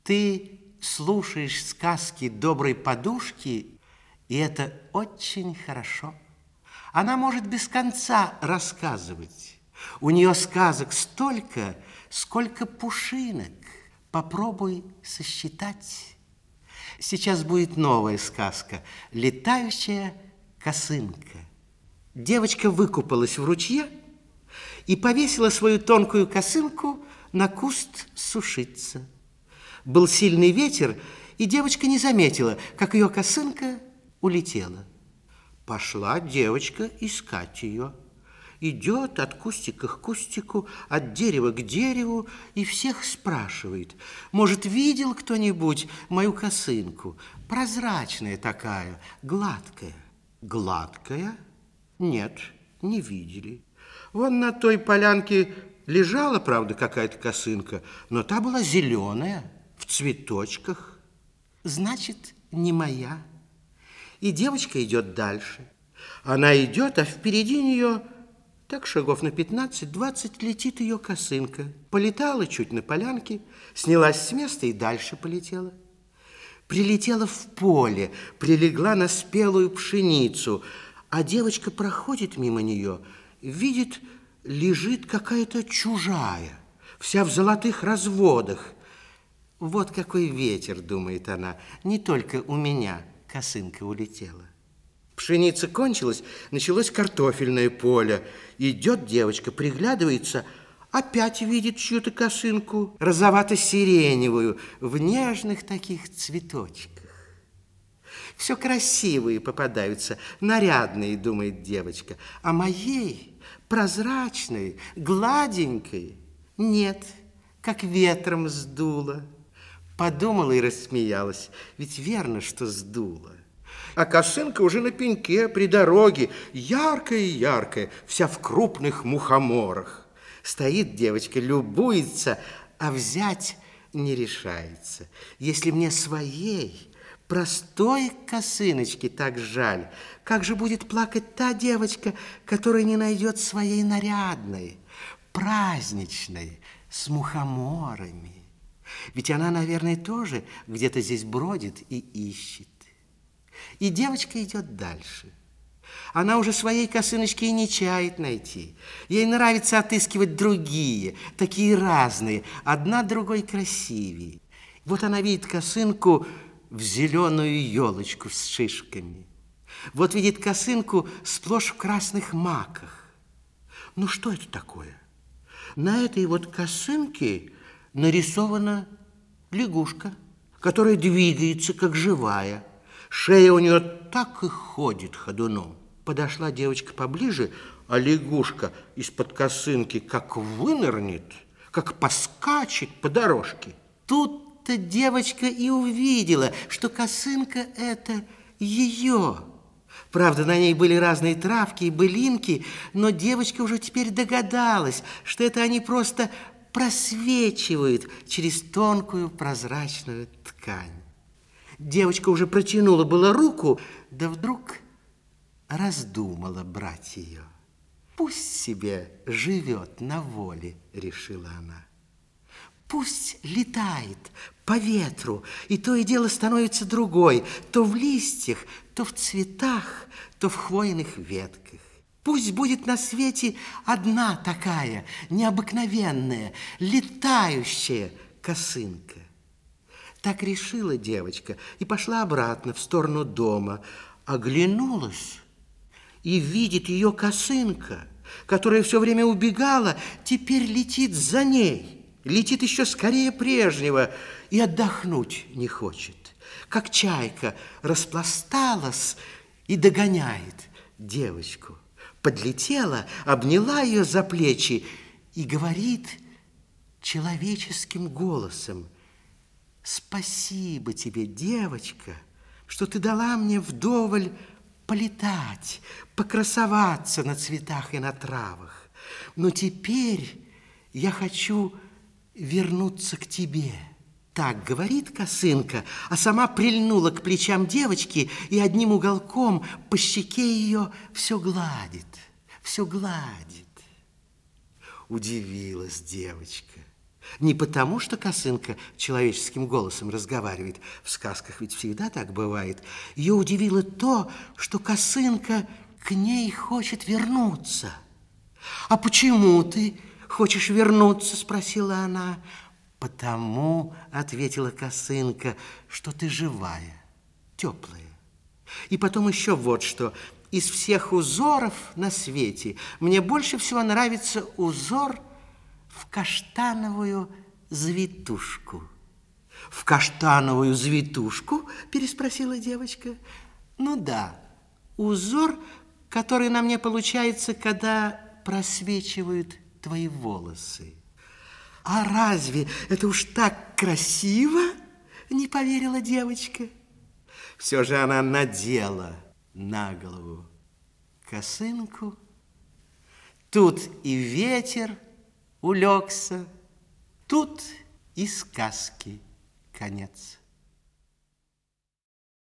Ты слушаешь сказки доброй подушки, и это очень хорошо. Она может без конца рассказывать. У нее сказок столько, сколько пушинок. Попробуй сосчитать. Сейчас будет новая сказка «Летающая косынка». Девочка выкупалась в ручье и повесила свою тонкую косынку на куст сушиться. Был сильный ветер, и девочка не заметила, как ее косынка улетела. Пошла девочка искать ее. Идет от кустика к кустику, от дерева к дереву и всех спрашивает: может, видел кто-нибудь мою косынку? Прозрачная такая, гладкая. Гладкая? Нет, не видели. Вон на той полянке лежала, правда, какая-то косынка, но та была зеленая, в цветочках. Значит, не моя. И девочка идет дальше. Она идет, а впереди нее, так шагов на 15-20, летит ее косынка. Полетала чуть на полянке, снялась с места и дальше полетела. Прилетела в поле, прилегла на спелую пшеницу, а девочка проходит мимо нее, видит, лежит какая-то чужая, вся в золотых разводах. Вот какой ветер, думает она, не только у меня косынка улетела. Пшеница кончилась, началось картофельное поле. Идет девочка, приглядывается, опять видит чью-то косынку, розовато-сиреневую, в нежных таких цветочках. Все красивые попадаются, нарядные, думает девочка, а моей, прозрачной, гладенькой, нет, как ветром сдуло. Подумала и рассмеялась, ведь верно, что сдуло. А косынка уже на пеньке, при дороге, яркая-яркая, вся в крупных мухоморах. Стоит девочка, любуется, а взять не решается. Если мне своей, простой косыночки так жаль, как же будет плакать та девочка, которая не найдет своей нарядной, праздничной, с мухоморами? Ведь она, наверное, тоже где-то здесь бродит и ищет. И девочка идет дальше. Она уже своей косыночки и не чает найти. Ей нравится отыскивать другие, такие разные, одна другой красивее. Вот она видит косынку в зеленую елочку с шишками. Вот видит косынку сплошь в красных маках. Ну, что это такое? На этой вот косынке нарисована лягушка, которая двигается, как живая. Шея у нее так и ходит ходуном. Подошла девочка поближе, а лягушка из-под косынки как вынырнет, как поскачет по дорожке. Тут-то девочка и увидела, что косынка – это ее. Правда, на ней были разные травки и былинки, но девочка уже теперь догадалась, что это они просто просвечивают через тонкую прозрачную ткань. Девочка уже протянула было руку, да вдруг раздумала брать ее. Пусть себе живет на воле, решила она. Пусть летает по ветру, и то и дело становится другой, то в листьях, то в цветах, то в хвойных ветках. Пусть будет на свете одна такая необыкновенная, летающая косынка. Так решила девочка и пошла обратно в сторону дома. Оглянулась и видит ее косынка, которая все время убегала, теперь летит за ней. Летит еще скорее прежнего и отдохнуть не хочет. Как чайка распласталась и догоняет девочку. Подлетела, обняла ее за плечи и говорит человеческим голосом: «Спасибо тебе, девочка, что ты дала мне вдоволь полетать, покрасоваться на цветах и на травах. Но теперь я хочу вернуться к тебе». Так говорит косынка, а сама прильнула к плечам девочки и одним уголком по щеке ее все гладит, все гладит. Удивилась девочка. Не потому, что косынка человеческим голосом разговаривает. В сказках ведь всегда так бывает. Ее удивило то, что косынка к ней хочет вернуться. «А почему ты хочешь вернуться?» – спросила она. «Потому, – ответила косынка, – что ты живая, теплая. И потом еще вот что. Из всех узоров на свете мне больше всего нравится узор в каштановую завитушку». «В каштановую завитушку?» – переспросила девочка. «Ну да, узор, который на мне получается, когда просвечивают твои волосы». «А разве это уж так красиво?» – не поверила девочка. Все же она надела на голову косынку. Тут и ветер улегся, тут и сказки конец.